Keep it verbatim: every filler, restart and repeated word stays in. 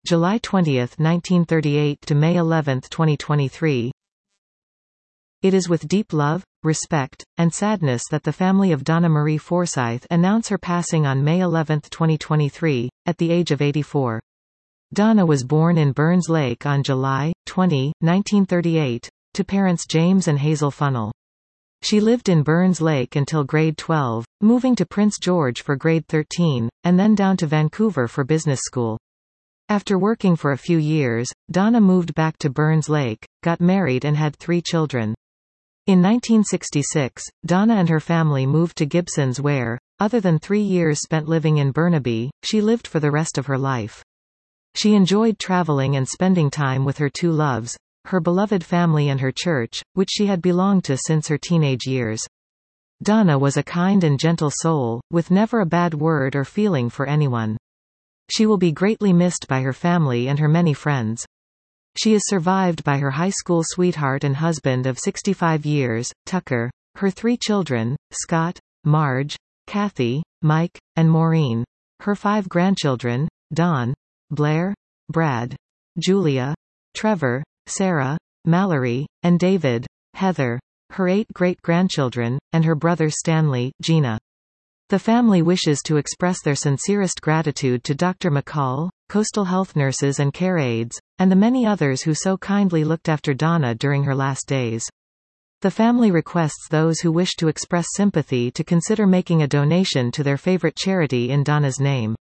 July twentieth, nineteen thirty-eight to May eleventh, twenty twenty-three. It is with deep love, respect, and sadness that the family of Donna Marie Forsythe announce her passing on May eleventh, twenty twenty-three, at the age of eighty-four. Donna was born in Burns Lake on July twentieth, nineteen thirty-eight, to parents James and Hazel Funnell. She lived in Burns Lake until grade twelve, moving to Prince George for grade thirteen, and then down to Vancouver for business school. After working for a few years, Donna moved back to Burns Lake, got married and had three children. In nineteen sixty-six, Donna and her family moved to Gibsons where, other than three years spent living in Burnaby, she lived for the rest of her life. She enjoyed traveling and spending time with her two loves, her beloved family and her church, which she had belonged to since her teenage years. Donna was a kind and gentle soul, with never a bad word or feeling for anyone. She will be greatly missed by her family and her many friends. She is survived by her high school sweetheart and husband of sixty-five years, Tucker, her three children, Scott, Marge, Kathy, Mike, and Maureen, her five grandchildren, Don, Blair, Brad, Julia, Trevor, Sarah, Mallory, and David, Heather, her eight great-grandchildren, and her brother Stanley, Gina. The family wishes to express their sincerest gratitude to Doctor McCall, Coastal Health nurses and care aides, and the many others who so kindly looked after Donna during her last days. The family requests those who wish to express sympathy to consider making a donation to their favorite charity in Donna's name.